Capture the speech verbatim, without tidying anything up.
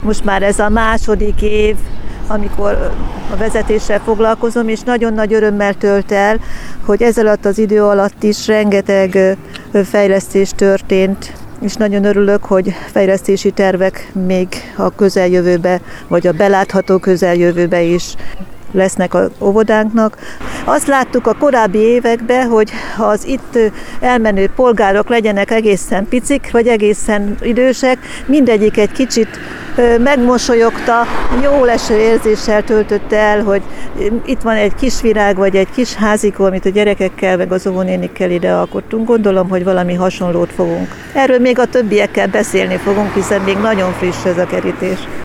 Most már ez a második év, amikor a vezetéssel foglalkozom, és nagyon nagy örömmel tölt el, hogy ez alatt az idő alatt is rengeteg fejlesztés történt, és nagyon örülök, hogy fejlesztési tervek még a közeljövőbe, vagy a belátható közeljövőbe is lesznek az óvodánknak. Azt láttuk a korábbi években, hogy az itt elmenő polgárok legyenek egészen picik, vagy egészen idősek, mindegyik egy kicsit megmosolyogta, jó leső érzéssel töltötte el, hogy itt van egy kis virág, vagy egy kis házikó, amit a gyerekekkel, meg az óvónénikkel ide alkottunk. Gondolom, hogy valami hasonlót fogunk. Erről még a többiekkel beszélni fogunk, hiszen még nagyon friss ez a kerítés.